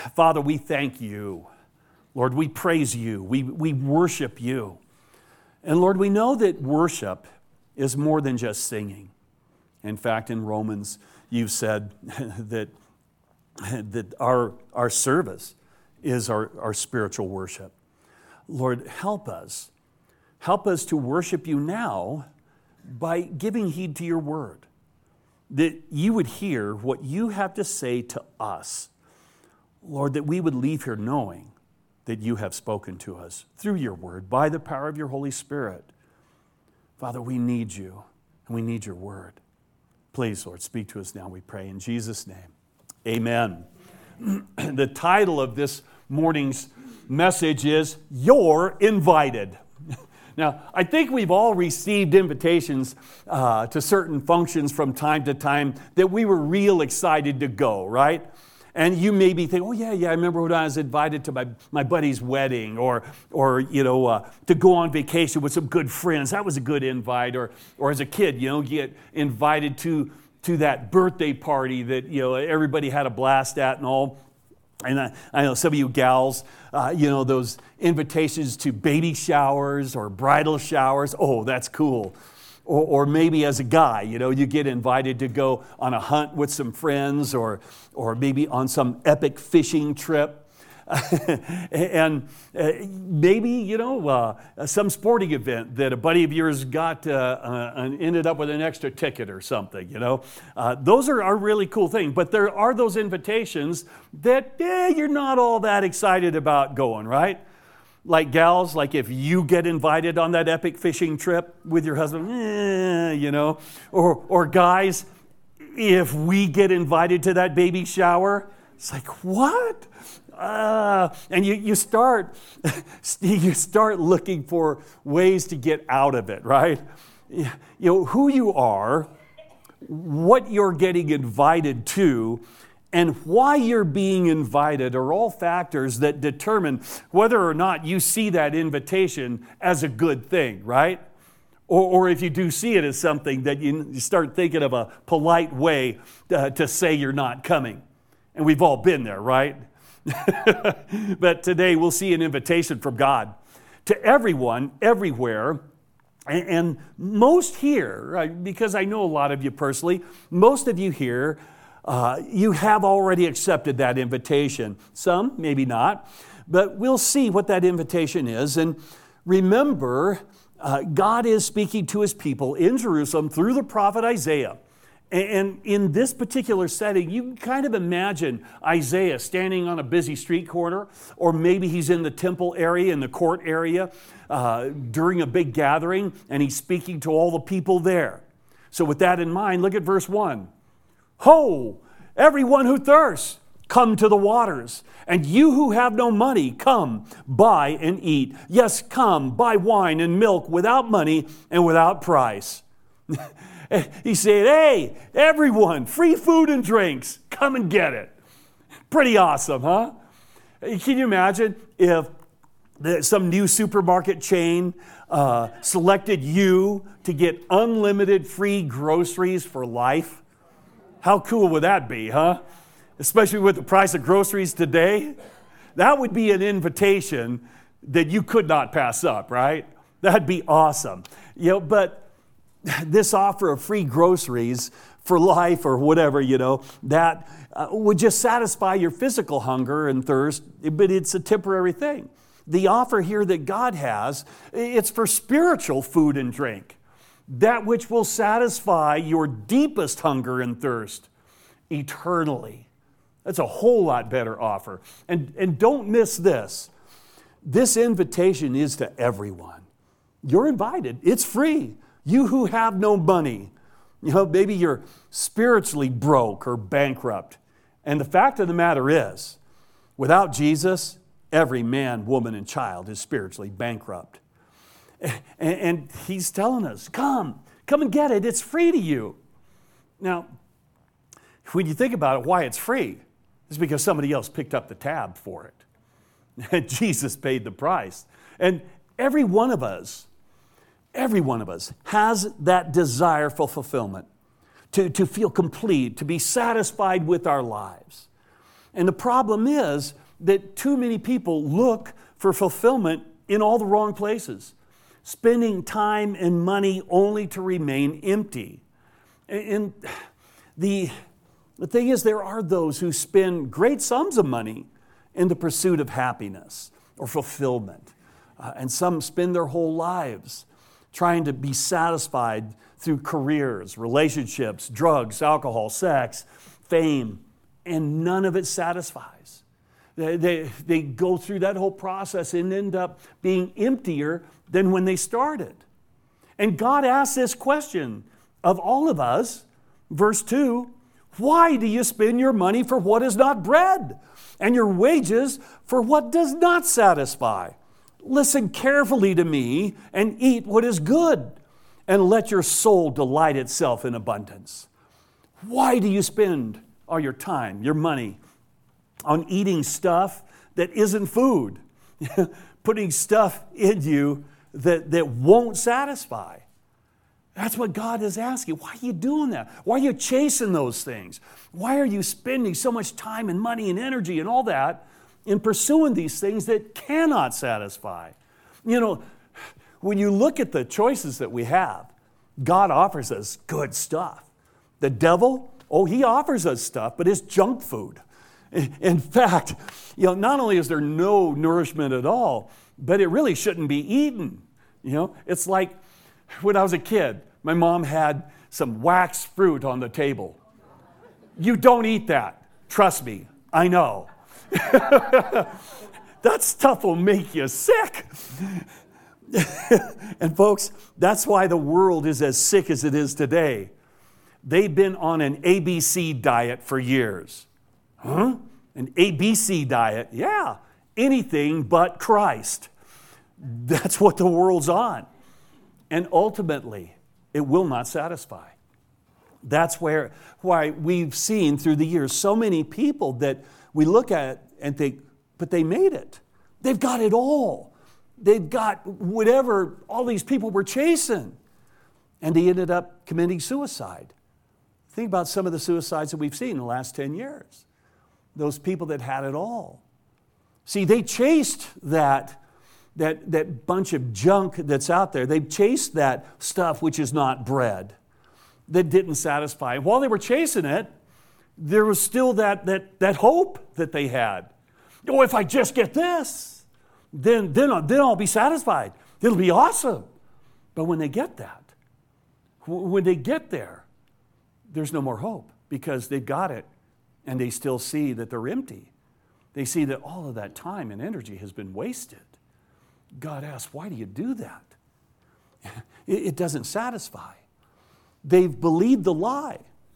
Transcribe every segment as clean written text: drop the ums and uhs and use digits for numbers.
Father, we thank you. Lord, we praise you. We worship you. And Lord, we know that worship is more than just singing. In fact, in Romans, you've said that our service is our spiritual worship. Lord, help us. Help us to worship you now by giving heed to your word. That you would hear what you have to say to us. Lord, that we would leave here knowing that you have spoken to us through your word, by the power of your Holy Spirit. Father, we need you, and we need your word. Please, Lord, speak to us now, we pray, in Jesus' name. Amen. The title of this morning's message is, You're Invited. Now, I think we've all received invitations to certain functions from time to time that we were real excited to go, right? And you maybe think, oh, yeah, I remember when I was invited to my buddy's wedding or to go on vacation with some good friends. That was a good invite. Or as a kid, you get invited to that birthday party that, everybody had a blast at and all. And I know some of you gals, those invitations to baby showers or bridal showers. Oh, that's cool. Or maybe as a guy, you get invited to go on a hunt with some friends or maybe on some epic fishing trip. And maybe, some sporting event that a buddy of yours got and ended up with an extra ticket or something, Those are really cool things. But there are those invitations that you're not all that excited about going, right? Like gals, like if you get invited on that epic fishing trip with your husband, or guys, if we get invited to that baby shower, it's like, what? And you start looking for ways to get out of it, right? Who you are, what you're getting invited to, and why you're being invited are all factors that determine whether or not you see that invitation as a good thing, right? Or if you do see it as something that you start thinking of a polite way to say you're not coming. And we've all been there, right? But today we'll see an invitation from God to everyone, everywhere. And most here, right, because I know a lot of you personally, most of you here, you have already accepted that invitation. Some, maybe not. But we'll see what that invitation is. And remember, God is speaking to his people in Jerusalem through the prophet Isaiah. And in this particular setting, you can kind of imagine Isaiah standing on a busy street corner, or maybe he's in the temple area, in the court area, during a big gathering, and he's speaking to all the people there. So with that in mind, look at verse 1. Ho, everyone who thirsts, come to the waters. And you who have no money, come, buy and eat. Yes, come, buy wine and milk without money and without price. He said, hey, everyone, free food and drinks, come and get it. Pretty awesome, huh? Can you imagine if some new supermarket chain selected you to get unlimited free groceries for life? How cool would that be, huh? Especially with the price of groceries today. That would be an invitation that you could not pass up, right? That'd be awesome. But this offer of free groceries for life or whatever, that would just satisfy your physical hunger and thirst, but it's a temporary thing. The offer here that God has, it's for spiritual food and drink, that which will satisfy your deepest hunger and thirst eternally. That's a whole lot better offer. And don't miss this. This invitation is to everyone. You're invited. It's free. You who have no money, maybe you're spiritually broke or bankrupt. And the fact of the matter is, without Jesus, every man, woman, and child is spiritually bankrupt. And he's telling us, come and get it. It's free to you. Now, when you think about it, why it's free, it's because somebody else picked up the tab for it. And Jesus paid the price. And every one of us has that desire for fulfillment, to feel complete, to be satisfied with our lives. And the problem is that too many people look for fulfillment in all the wrong places, spending time and money only to remain empty. And the thing is, there are those who spend great sums of money in the pursuit of happiness or fulfillment. And some spend their whole lives trying to be satisfied through careers, relationships, drugs, alcohol, sex, fame, and none of it satisfies. They go through that whole process and end up being emptier than when they started. And God asks this question of all of us, verse 2, why do you spend your money for what is not bread, and your wages for what does not satisfy? Listen carefully to me and eat what is good, and let your soul delight itself in abundance. Why do you spend all your time, your money, on eating stuff that isn't food? Putting stuff in you that won't satisfy. That's what God is asking. Why are you doing that? Why are you chasing those things? Why are you spending so much time and money and energy and all that in pursuing these things that cannot satisfy? You know, when you look at the choices that we have, God offers us good stuff. The devil, he offers us stuff, but it's junk food. In fact, not only is there no nourishment at all, but it really shouldn't be eaten. It's like when I was a kid, my mom had some wax fruit on the table. You don't eat that. Trust me, I know. That stuff will make you sick. And folks, that's why the world is as sick as it is today. They've been on an ABC diet for years. Huh? An ABC diet? Yeah, anything but Christ. That's what the world's on. And ultimately, it will not satisfy. That's why we've seen through the years so many people that we look at and think, but they made it. They've got it all. They've got whatever all these people were chasing. And they ended up committing suicide. Think about some of the suicides that we've seen in the last 10 years. Those people that had it all. See, they chased that bunch of junk that's out there. They chased that stuff which is not bread, that didn't satisfy. While they were chasing it, there was still that hope that they had. If I just get this, then I'll be satisfied. It'll be awesome. But when they get that, when they get there, there's no more hope because they've got it and they still see that they're empty. They see that all of that time and energy has been wasted. God asks, why do you do that? It doesn't satisfy. They've believed the lie.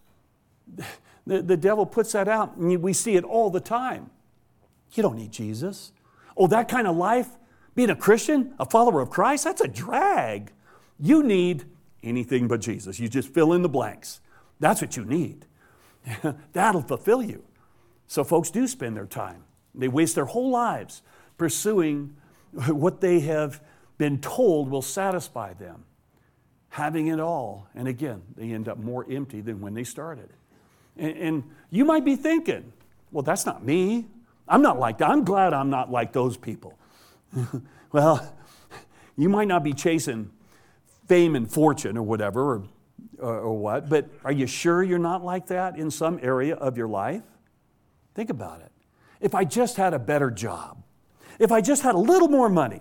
The devil puts that out, and we see it all the time. You don't need Jesus. That kind of life, being a Christian, a follower of Christ, that's a drag. You need anything but Jesus. You just fill in the blanks. That's what you need. That'll fulfill you. So folks do spend their time. They waste their whole lives pursuing what they have been told will satisfy them. Having it all. And again, they end up more empty than when they started. And you might be thinking, well, that's not me. I'm not like that. I'm glad I'm not like those people. Well, you might not be chasing fame and fortune or whatever, or what, but are you sure you're not like that in some area of your life? Think about it. If I just had a better job, if I just had a little more money,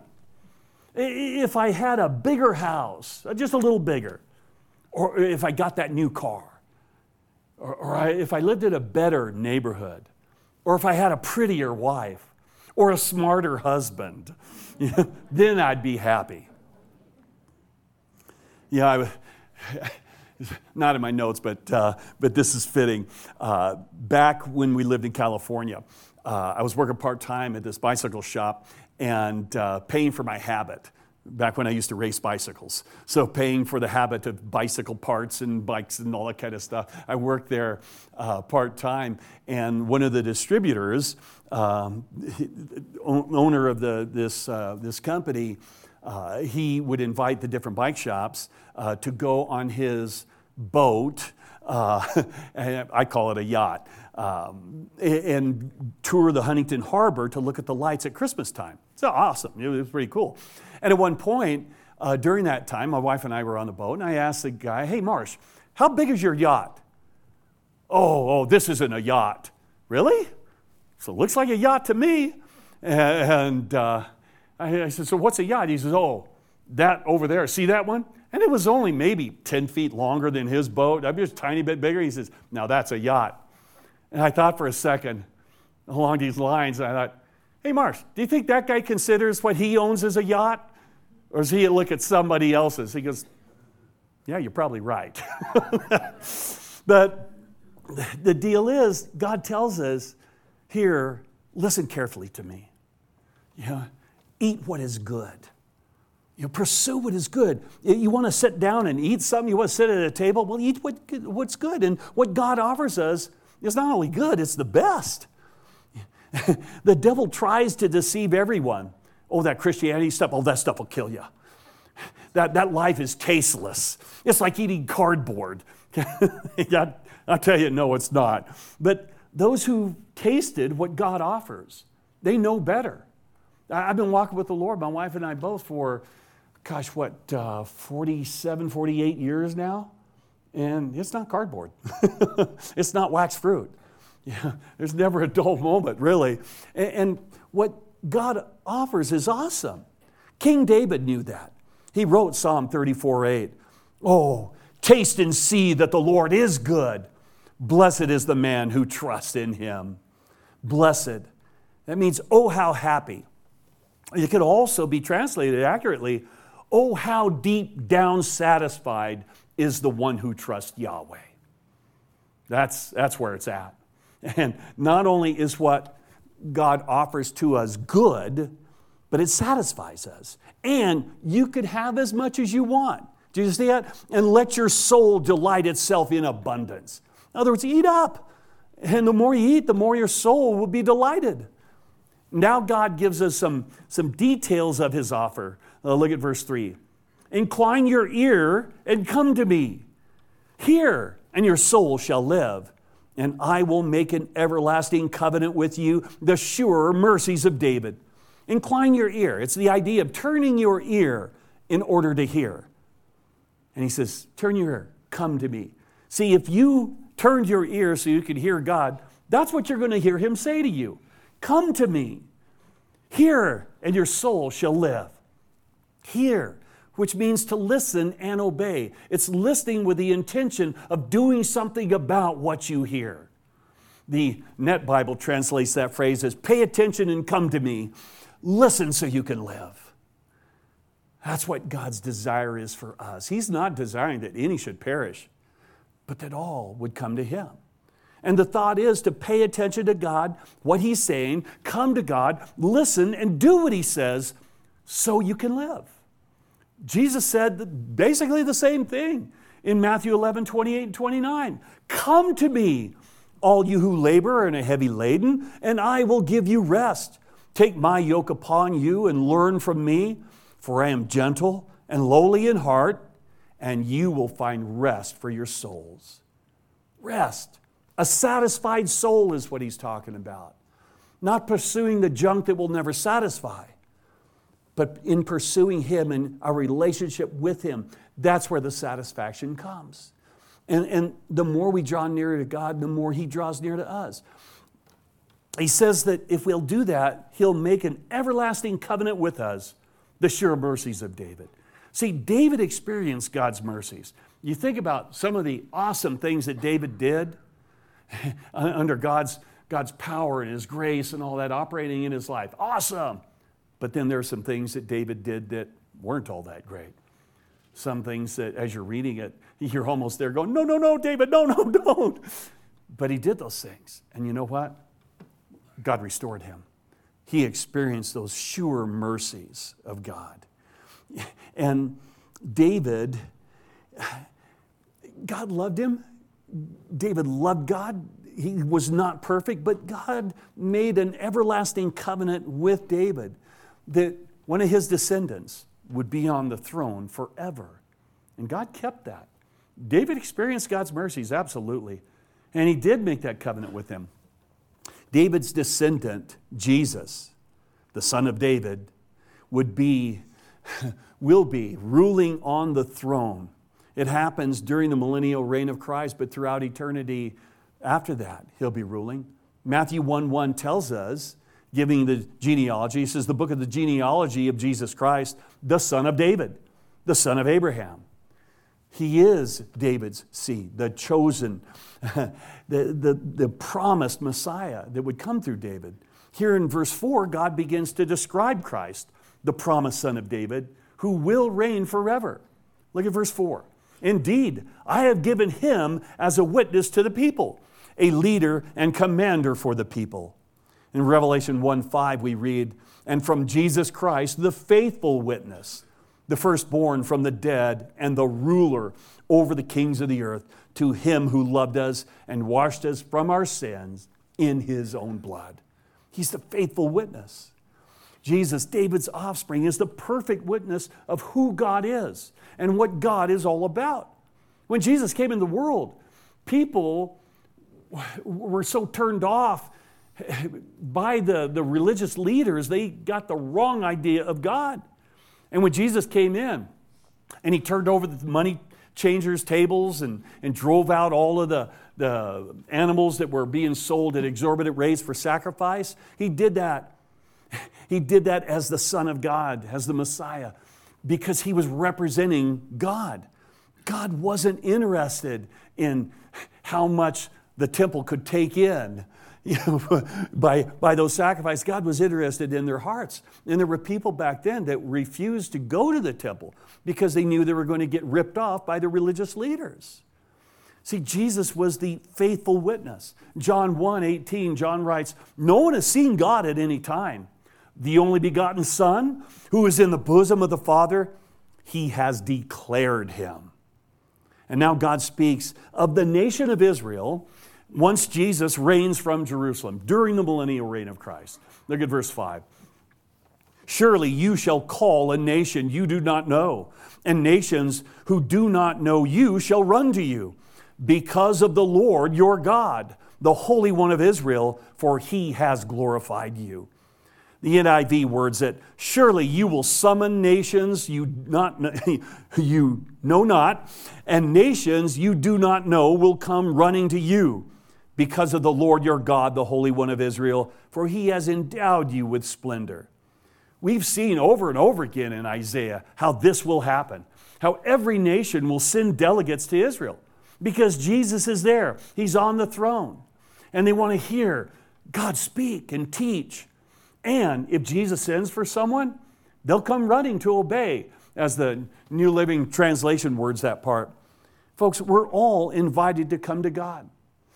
if I had a bigger house, just a little bigger, or if I got that new car, or if I lived in a better neighborhood, or if I had a prettier wife, or a smarter husband, then I'd be happy. Not in my notes, but this is fitting. Back when we lived in California, I was working part-time at this bicycle shop and paying for my habit, back when I used to race bicycles. So paying for the habit of bicycle parts and bikes and all that kind of stuff. I worked there part-time, and one of the distributors, owner of this company, he would invite the different bike shops to go on his boat and I call it a yacht, and tour the Huntington Harbor to look at the lights at Christmas time. So awesome. It was pretty cool. And at one point, during that time, my wife and I were on the boat, and I asked the guy, "Hey, Marsh, how big is your yacht?" Oh, this isn't a yacht. Really? So it looks like a yacht to me. And I said, "So what's a yacht?" He says, "Oh, that over there. See that one?" And it was only maybe 10 feet longer than his boat. I'm just a tiny bit bigger. He says, "Now that's a yacht." And I thought for a second along these lines, and I thought, "Hey, Marsh, do you think that guy considers what he owns as a yacht? Or does he look at somebody else's?" He goes, "Yeah, you're probably right." But the deal is, God tells us here, listen carefully to me. Eat what is good. Pursue what is good. You want to sit down and eat something? You want to sit at a table? Well, eat what's good. And what God offers us is not only good, it's the best. The devil tries to deceive everyone. Oh, that Christianity stuff, that stuff will kill you. That life is tasteless. It's like eating cardboard. I'll tell you, no, it's not. But those who tasted what God offers, they know better. I've been walking with the Lord, my wife and I both, for, 47, 48 years now. And it's not cardboard. It's not wax fruit. There's never a dull moment, really. And what God offers is awesome. King David knew that. He wrote Psalm 34:8. "Oh, taste and see that the Lord is good. Blessed is the man who trusts in him." Blessed. That means, oh, how happy. It could also be translated accurately, oh, how deep down satisfied is the one who trusts Yahweh. That's where it's at. And not only is what God offers to us good, but it satisfies us. And you could have as much as you want. Do you see that? And let your soul delight itself in abundance. In other words, eat up. And the more you eat, the more your soul will be delighted. Now God gives us some details of his offer. Look at verse 3. "Incline your ear and come to me. Hear, and your soul shall live. And I will make an everlasting covenant with you, the sure mercies of David." Incline your ear. It's the idea of turning your ear in order to hear. And he says, turn your ear, come to me. See, if you turned your ear so you could hear God, that's what you're going to hear him say to you. Come to me. Hear, and your soul shall live. Hear, which means to listen and obey. It's listening with the intention of doing something about what you hear. The Net Bible translates that phrase as pay attention and come to me. Listen so you can live. That's what God's desire is for us. He's not desiring that any should perish, but that all would come to him. And the thought is to pay attention to God, what he's saying, come to God, listen, and do what he says so you can live. Jesus said basically the same thing in Matthew 11, 28 and 29. Come to me, all you who labor and are heavy laden, and I will give you rest. Take my yoke upon you and learn from me, for I am gentle and lowly in heart, and you will find rest for your souls. Rest. A satisfied soul is what he's talking about. Not pursuing the junk that will never satisfy, but in pursuing him and a relationship with him. That's where the satisfaction comes. And the more we draw nearer to God, the more he draws near to us. He says that if we'll do that, he'll make an everlasting covenant with us, the sure mercies of David. See, David experienced God's mercies. You think about some of the awesome things that David did under God's power and his grace and all that operating in his life. Awesome! But then there are some things that David did that weren't all that great. Some things that as you're reading it, you're almost there going, no, David, no, don't. But he did those things. And you know what? God restored him. He experienced those sure mercies of God. And David, God loved him. David loved God. He was not perfect, but God made an everlasting covenant with David that one of his descendants would be on the throne forever. And God kept that. David experienced God's mercies, absolutely. And he did make that covenant with him. David's descendant, Jesus, the son of David, will be ruling on the throne. It happens during the millennial reign of Christ, but throughout eternity after that, he'll be ruling. Matthew 1:1 tells us, giving the genealogy, he says, the book of the genealogy of Jesus Christ, the son of David, the son of Abraham. He is David's seed, the chosen, the promised Messiah that would come through David. Here in verse 4, God begins to describe Christ, the promised son of David, who will reign forever. Look at verse 4. Indeed, I have given him as a witness to the people, a leader and commander for the people. In Revelation 1:5 we read, and from Jesus Christ, the faithful witness, the firstborn from the dead and the ruler over the kings of the earth, to him who loved us and washed us from our sins in his own blood. He's the faithful witness. Jesus, David's offspring, is the perfect witness of who God is and what God is all about. When Jesus came in the world, people were so turned off by the religious leaders, they got the wrong idea of God. And when Jesus came in and he turned over the money changers' tables and drove out all of the animals that were being sold at exorbitant rates for sacrifice, he did that. He did that as the Son of God, as the Messiah, because he was representing God. God wasn't interested in how much the temple could take in by those sacrifices. God was interested in their hearts. And there were people back then that refused to go to the temple because they knew they were going to get ripped off by the religious leaders. See, Jesus was the faithful witness. John 1:18, John writes, no one has seen God at any time. The only begotten Son, who is in the bosom of the Father, he has declared him. And now God speaks of the nation of Israel once Jesus reigns from Jerusalem during the millennial reign of Christ. Look at verse 5. Surely you shall call a nation you do not know, and nations who do not know you shall run to you, because of the Lord your God, the Holy One of Israel, for he has glorified you. The NIV words it, surely you will summon nations you know not, and nations you do not know will come running to you, because of the Lord your God, the Holy One of Israel, for he has endowed you with splendor. We've seen over and over again in Isaiah how this will happen, how every nation will send delegates to Israel, because Jesus is there. He's on the throne, and they want to hear God speak and teach. And if Jesus sends for someone, they'll come running to obey, as the New Living Translation words that part. Folks, we're all invited to come to God.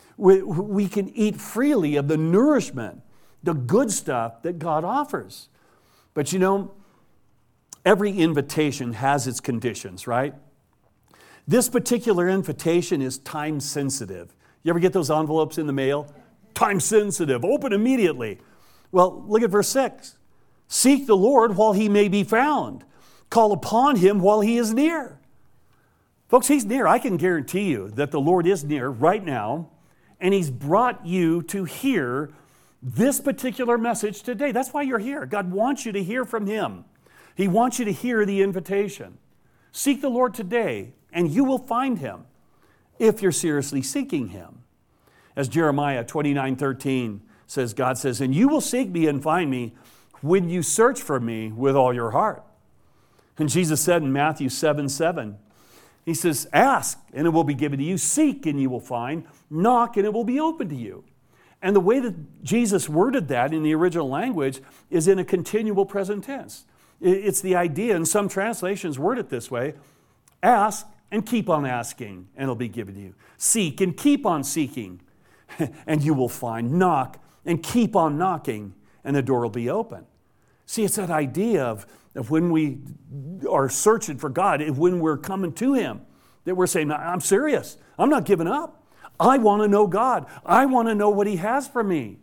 We can eat freely of the nourishment, the good stuff that God offers. But you know, every invitation has its conditions, right? This particular invitation is time sensitive. You ever get those envelopes in the mail? Time sensitive, open immediately. Well, look at verse 6. Seek the Lord while he may be found. Call upon him while he is near. Folks, he's near. I can guarantee you that the Lord is near right now, and he's brought you to hear this particular message today. That's why you're here. God wants you to hear from him. He wants you to hear the invitation. Seek the Lord today, and you will find him if you're seriously seeking him. As Jeremiah 29:13 says, God says, and you will seek me and find me when you search for me with all your heart. And Jesus said in Matthew 7:7, he says, ask and it will be given to you. Seek and you will find. Knock and it will be open to you. And the way that Jesus worded that in the original language is in a continual present tense. It's the idea, and some translations word it this way, ask and keep on asking and it'll be given to you. Seek and keep on seeking and you will find. Knock and keep on knocking, and the door will be open. See, it's that idea of when we are searching for God, when we're coming to him, that we're saying, I'm serious. I'm not giving up. I want to know God. I want to know what he has for me.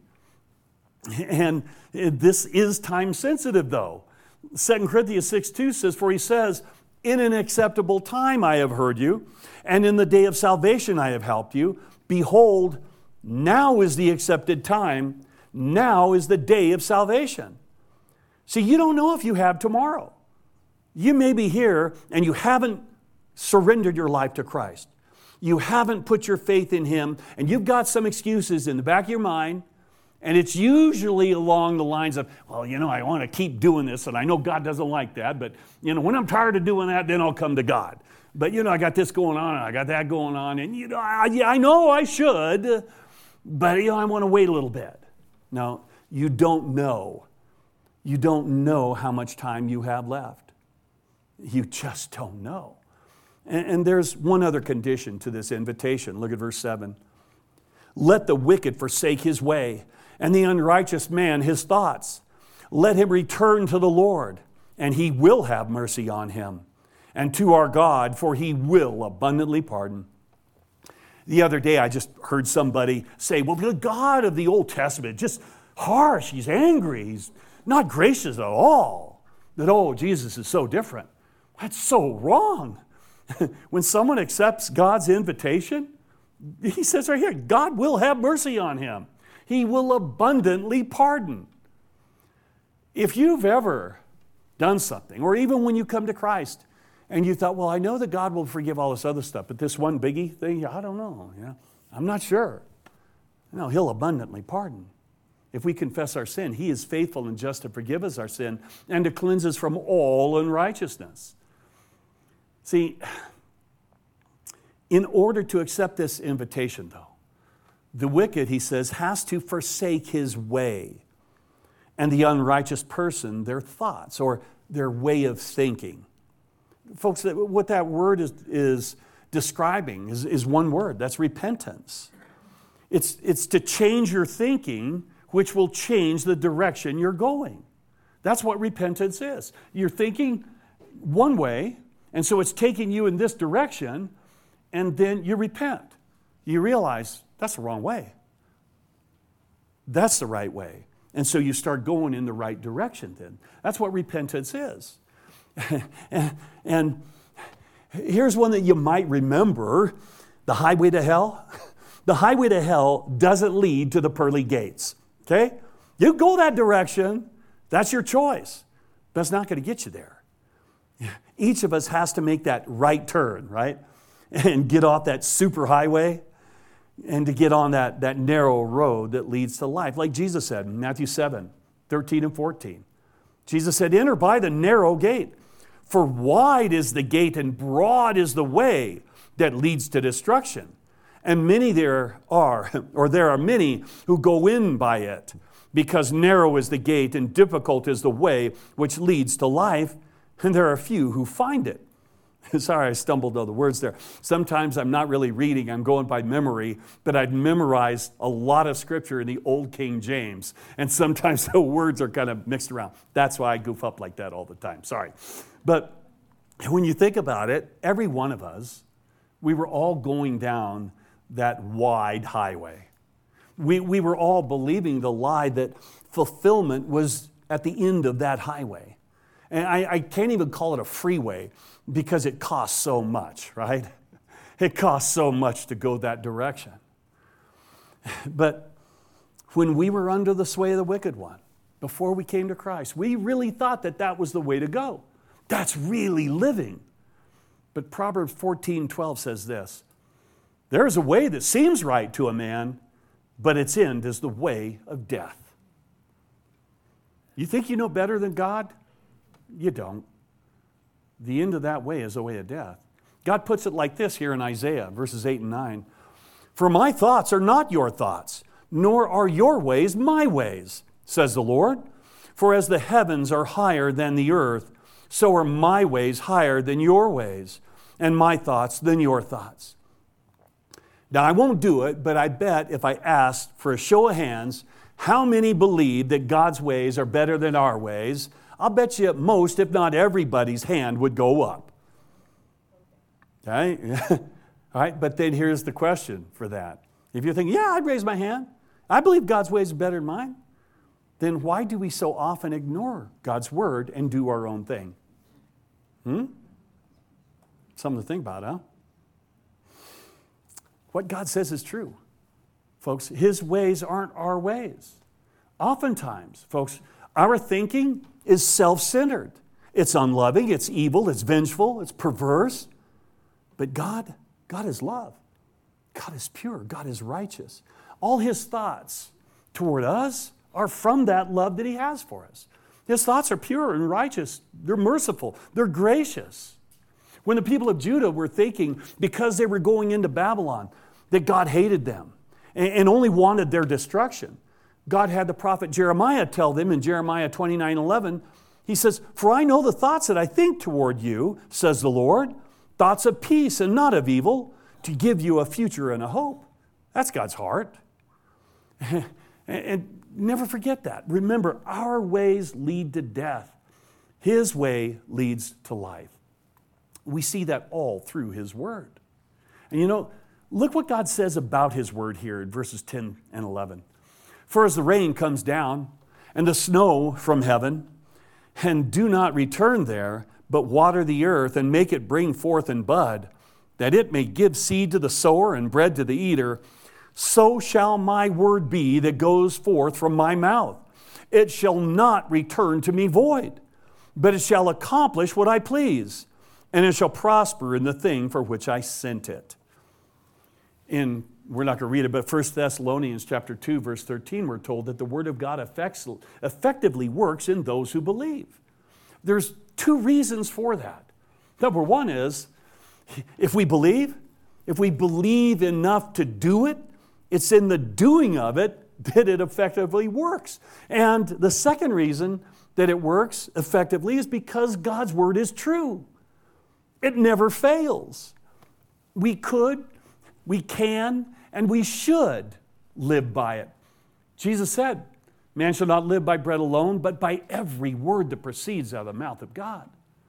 And this is time sensitive, though. 2 Corinthians 6:2 says, for he says, In an acceptable time I have heard you, and in the day of salvation I have helped you. Behold, now is the accepted time. Now is the day of salvation. See, you don't know if you have tomorrow. You may be here and you haven't surrendered your life to Christ. You haven't put your faith in Him, and you've got some excuses in the back of your mind, and it's usually along the lines of, well, I want to keep doing this, and I know God doesn't like that, but, when I'm tired of doing that, then I'll come to God. But, I got this going on, and I got that going on, and, I know I should, but, I want to wait a little bit. No, you don't know. You don't know how much time you have left. You just don't know. And there's one other condition to this invitation. Look at verse 7. Let the wicked forsake his way, and the unrighteous man his thoughts. Let him return to the Lord, and He will have mercy on him, and to our God, for He will abundantly pardon. The other day I just heard somebody say, well, the God of the Old Testament, just harsh, He's angry, He's not gracious at all. That, Jesus is so different. That's so wrong. When someone accepts God's invitation, He says right here, God will have mercy on him. He will abundantly pardon. If you've ever done something, or even when you come to Christ, and you thought, well, I know that God will forgive all this other stuff, but this one biggie thing, I don't know. I'm not sure. No, He'll abundantly pardon. If we confess our sin, He is faithful and just to forgive us our sin and to cleanse us from all unrighteousness. See, in order to accept this invitation, though, the wicked, he says, has to forsake his way, and the unrighteous person their thoughts or their way of thinking. Folks, what that word is describing is one word. That's repentance. It's to change your thinking, which will change the direction you're going. That's what repentance is. You're thinking one way, and so it's taking you in this direction, and then you repent. You realize that's the wrong way. That's the right way. And so you start going in the right direction then. That's what repentance is. and here's one that you might remember, the highway to hell. The highway to hell doesn't lead to the pearly gates, okay? You go that direction, that's your choice. But it's not going to get you there. Each of us has to make that right turn, right? And get off that super highway and to get on that narrow road that leads to life. Like Jesus said in Matthew 7, 13 and 14. Jesus said, enter by the narrow gate, for wide is the gate and broad is the way that leads to destruction. And there are many who go in by it, because narrow is the gate and difficult is the way which leads to life, and there are few who find it. Sorry, I stumbled on the words there. Sometimes I'm not really reading, I'm going by memory, but I'd memorized a lot of scripture in the Old King James, and sometimes the words are kind of mixed around. That's why I goof up like that all the time, sorry. But when you think about it, every one of us, we were all going down that wide highway. We were all believing the lie that fulfillment was at the end of that highway. And I can't even call it a freeway because it costs so much, right? It costs so much to go that direction. But when we were under the sway of the wicked one, before we came to Christ, we really thought that was the way to go. That's really living. But Proverbs 14:12 says this, there is a way that seems right to a man, but its end is the way of death. You think you know better than God? You don't. The end of that way is the way of death. God puts it like this here in Isaiah, verses 8 and 9. For my thoughts are not your thoughts, nor are your ways my ways, says the Lord. For as the heavens are higher than the earth, so are my ways higher than your ways, and my thoughts than your thoughts. Now, I won't do it, but I bet if I asked for a show of hands, how many believe that God's ways are better than our ways, I'll bet you most, if not everybody's hand would go up. Okay? All right, but then here's the question for that. If you're thinking, yeah, I'd raise my hand. I believe God's ways are better than mine. Then why do we so often ignore God's word and do our own thing? Something to think about, huh? What God says is true. Folks, His ways aren't our ways. Oftentimes, folks, our thinking is self-centered. It's unloving, it's evil, it's vengeful, it's perverse. But God is love. God is pure. God is righteous. All His thoughts toward us are from that love that He has for us. His thoughts are pure and righteous. They're merciful. They're gracious. When the people of Judah were thinking, because they were going into Babylon, that God hated them and only wanted their destruction, God had the prophet Jeremiah tell them in Jeremiah 29:11, he says, "For I know the thoughts that I think toward you, says the Lord, thoughts of peace and not of evil, to give you a future and a hope." That's God's heart. And never forget that. Remember, our ways lead to death. His way leads to life. We see that all through His Word. And you know, look what God says about His Word here in verses 10 and 11. "For as the rain comes down and the snow from heaven, and do not return there, but water the earth and make it bring forth and bud, that it may give seed to the sower and bread to the eater, so shall my word be that goes forth from my mouth. It shall not return to me void, but it shall accomplish what I please, and it shall prosper in the thing for which I sent it." We're not going to read it, but 1 Thessalonians chapter 2, verse 13, we're told that the Word of God effectively works in those who believe. There's two reasons for that. Number one is, if we believe enough to do it, it's in the doing of it that it effectively works. And the second reason that it works effectively is because God's Word is true. It never fails. We could, we can, and we should live by it. Jesus said, "Man shall not live by bread alone, but by every word that proceeds out of the mouth of God."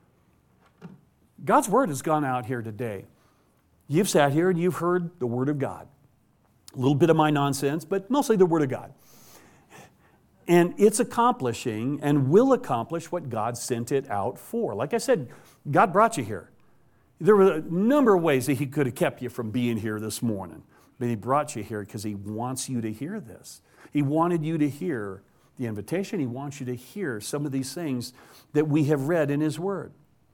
God's Word has gone out here today. You've sat here and you've heard the Word of God. A little bit of my nonsense, but mostly the Word of God. And it's accomplishing and will accomplish what God sent it out for. Like I said, God brought you here. There were a number of ways that He could have kept you from being here this morning. But He brought you here because He wants you to hear this. He wanted you to hear the invitation. He wants you to hear some of these things that we have read in His Word.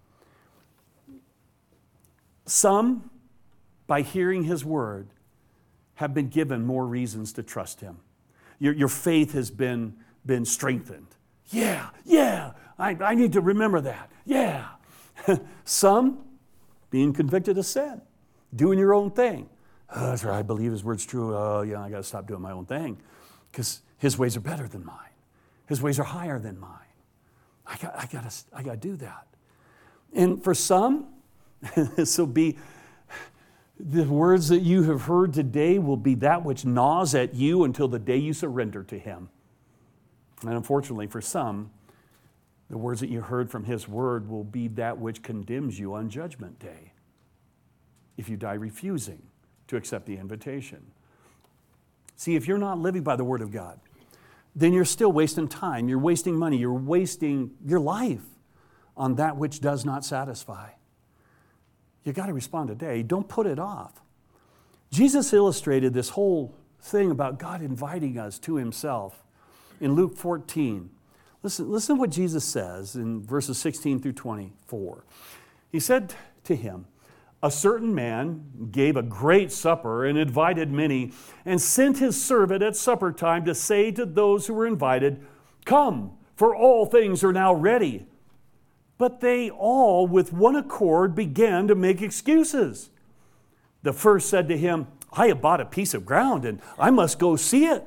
Some, by hearing His Word, have been given more reasons to trust Him. Your faith has been strengthened. Yeah, I need to remember that. Yeah. Some, being convicted of sin, doing your own thing. "Oh, that's right, I believe His Word's true. Oh, yeah, I got to stop doing my own thing because His ways are better than mine. His ways are higher than mine. I got to do that." And for some, this will be the words that you have heard today will be that which gnaws at you until the day you surrender to Him. And unfortunately, for some, the words that you heard from His Word will be that which condemns you on Judgment Day if you die refusing to accept the invitation. See, if you're not living by the Word of God, then you're still wasting time, you're wasting money, you're wasting your life on that which does not satisfy. You got to respond today. Don't put it off. Jesus illustrated this whole thing about God inviting us to Himself in Luke 14. Listen to what Jesus says in verses 16 through 24. He said to him, "A certain man gave a great supper and invited many, and sent his servant at supper time to say to those who were invited, 'Come, for all things are now ready.' But they all with one accord began to make excuses. The first said to him, 'I have bought a piece of ground and I must go see it.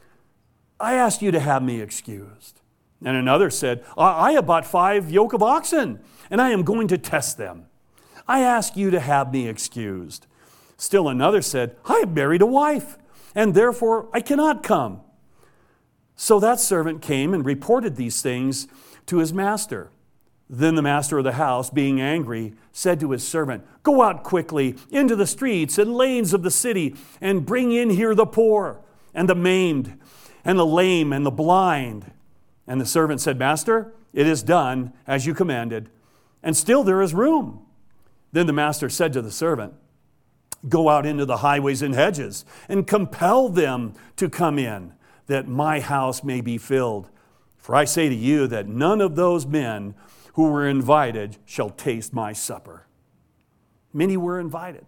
I ask you to have me excused.' And another said, 'I have bought 5 yoke of oxen and I am going to test them. I ask you to have me excused.' Still another said, 'I have married a wife and therefore I cannot come.' So that servant came and reported these things to his master. Then the master of the house, being angry, said to his servant, 'Go out quickly into the streets and lanes of the city and bring in here the poor and the maimed and the lame and the blind.' And the servant said, 'Master, it is done as you commanded, and still there is room.' Then the master said to the servant, go out into the highways and hedges and compel them to come in, that my house may be filled. For I say to you that none of those men who were invited shall taste my supper. Many were invited,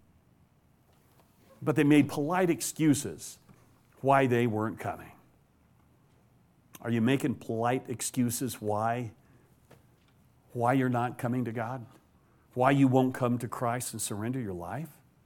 but they made polite excuses why they weren't coming. Are you making polite excuses why you're not coming to God? Why you won't come to Christ and surrender your life?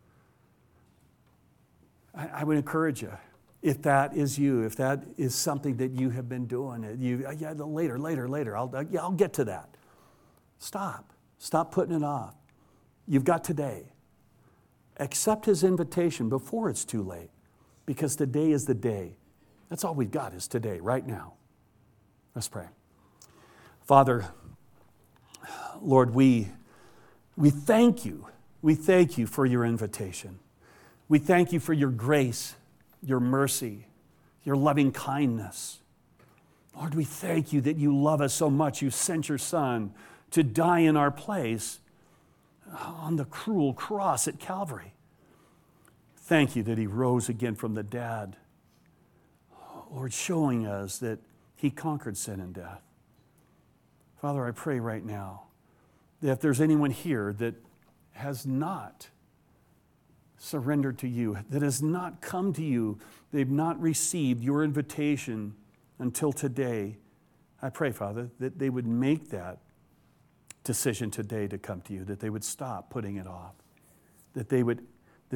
I would encourage you, if that is you, if that is something that you have been doing, later, I'll get to that. Stop putting it off. You've got today. Accept his invitation before it's too late, because today is the day. That's all we've got is today, right now. Let's pray. Father, Lord, we thank you. We thank you for your invitation. We thank you for your grace, your mercy, your loving kindness. Lord, we thank you that you love us so much. You sent your Son to die in our place on the cruel cross at Calvary. Thank you that he rose again from the dead. Lord, showing us that he conquered sin and death. Father, I pray right now that if there's anyone here that has not surrendered to you, that has not come to you, they've not received your invitation until today, I pray, Father, that they would make that decision today to come to you, that they would stop putting it off, that they would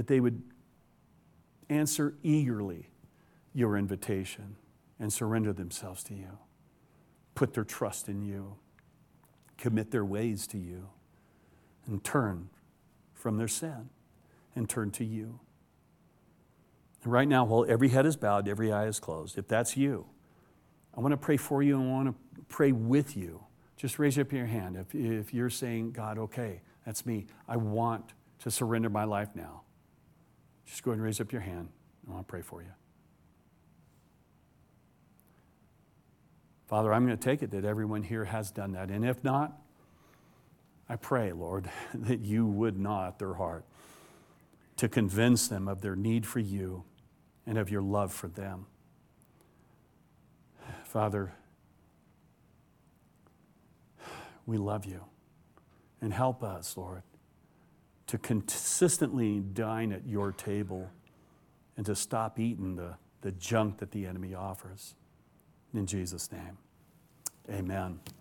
answer eagerly your invitation and surrender themselves to you, put their trust in you, commit their ways to you, and turn from their sin and turn to you. And right now, while every head is bowed, every eye is closed, if that's you, I want to pray for you and I want to pray with you. Just raise up your hand if you're saying, God, okay, that's me. I want to surrender my life now. Just go ahead and raise up your hand. I want to pray for you. Father, I'm going to take it that everyone here has done that. And if not, I pray, Lord, that you would knot their heart to convince them of their need for you and of your love for them. Father, we love you. And help us, Lord, to consistently dine at your table and to stop eating the junk that the enemy offers. In Jesus' name, amen.